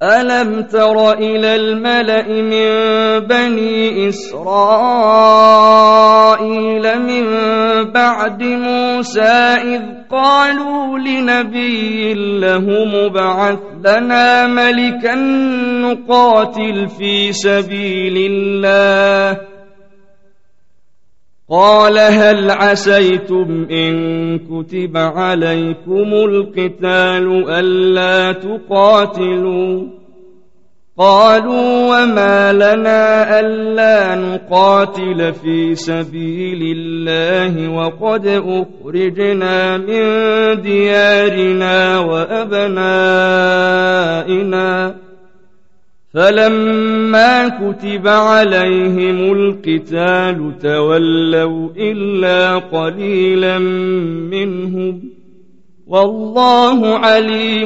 ألم تر إلى الملأ من بني إسرائيل من بعد موسى إذ قالوا لنبي له مبعث لنا ملكا نقاتل في سبيل الله قال هل عسيتم إن كتب عليكم القتال ألا تقاتلوا قالوا وما لنا ألا نقاتل في سبيل الله وقد أخرجنا من ديارنا وأبنائنا فلما كتب عليهم القتال تولوا إلا قليلا منهم والله عليم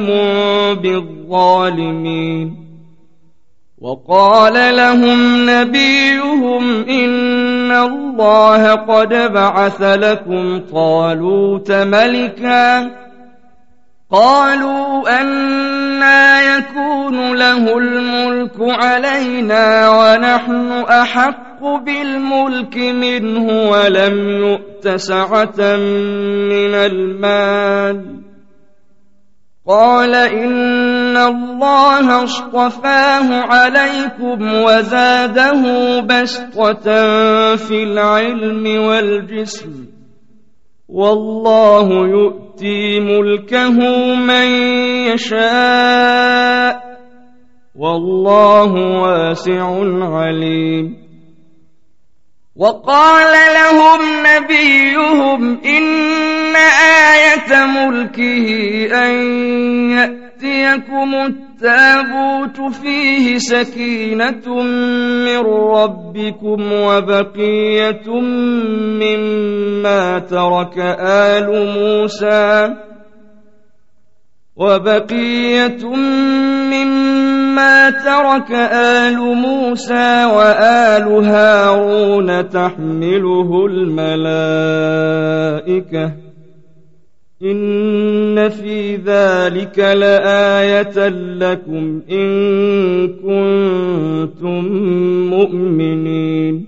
بالظالمين وقال لهم نبيهم إن الله قد بعث لكم طالوت ملكا قالوا أنى يكون له الملك علينا ونحن أحق بالملك منه ولم يؤت سعة من المال قال إن الله اصطفاه عليكم وزاده بسطة في العلم والجسم والله يؤتي ملكه من يشاء والله واسع عليم وقال لهم نبيهم إن آية ملكه أن يأتيكم التابوت فيه سكينة من ربكم وبقية مما ترك آل موسى وآل هارون تحمله الملائكة إن في ذلك لآية لكم إن كنتم مؤمنين